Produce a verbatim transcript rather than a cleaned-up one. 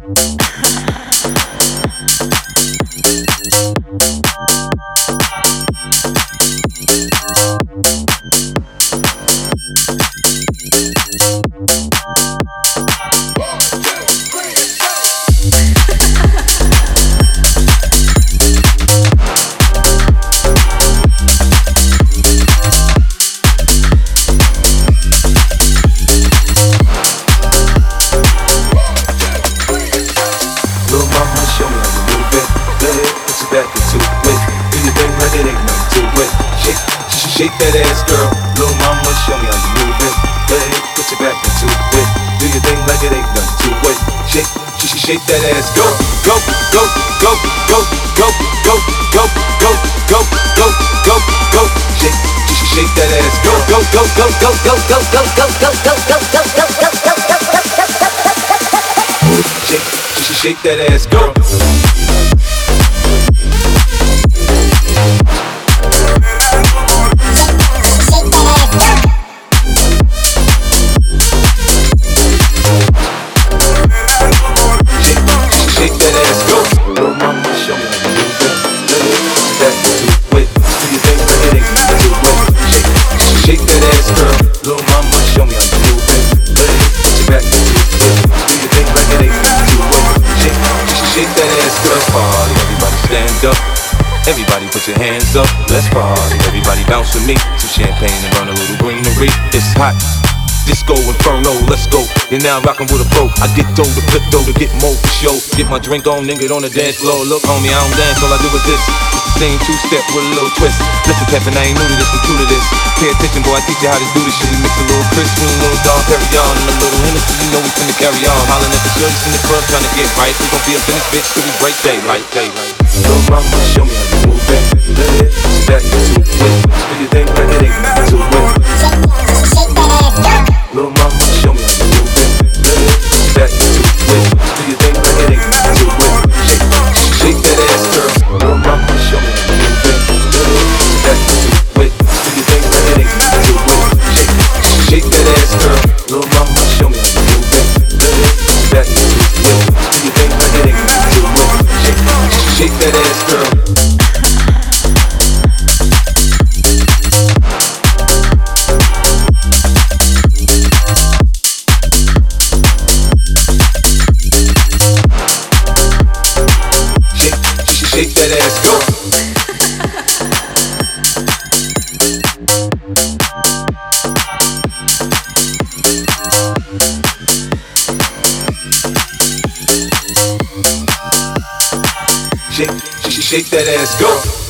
Shake that ass, girl. Little mama, show me how you move it. Go ahead, put your back into it. Do your thing like it ain't nothing to it. Shake, sh- shake that ass. Go, go, go, go, go, go, go, go, go, go, go, go, go. Shake, sh- shake that ass. Go, go, go, go, go, go, go, go, go, go, go, go, go, go, go. Shake, sh- shake that ass, girl. Everybody put your hands up, let's party. Everybody bounce with me, some champagne and run a little greenery. It's hot, disco inferno, let's go. You're now rockin' with a pro. I get dough to flip dough to get more for show. Get my drink on, then get on the dance floor. Look homie, I don't dance, all I do is this. It's the same two-step with a little twist. Listen Kevin, I ain't new to this, I'm true to this. Pay attention boy, I teach you how to do this shit. We mix a little Chris with a little Dom Perignon and a little Hennessy, you know we finna carry on. Hollin' at the shorties in the club tryna get right. We gon' be up in this bitch till we break daylight, daylight. Little mama, show me how you move that. Let it, put your back into it. Do your thing like it ain't nothing to it. Shake that ass, girl. Little mama, show me how you move that. Let it, put your back into it. Do your thing like it ain't nothing to it. Shake, shake that ass, girl. Little mama, show me how you move that. Let it, put your back into it. Do your thing like it ain't nothing to it. Shake, shake that ass, girl. Little mama, show me how you move that. Let it, put your back into it. Do your thing like it ain't nothing to it. Shake, shake that ass, girl. Shake that ass, go. Shake, shake that ass, go.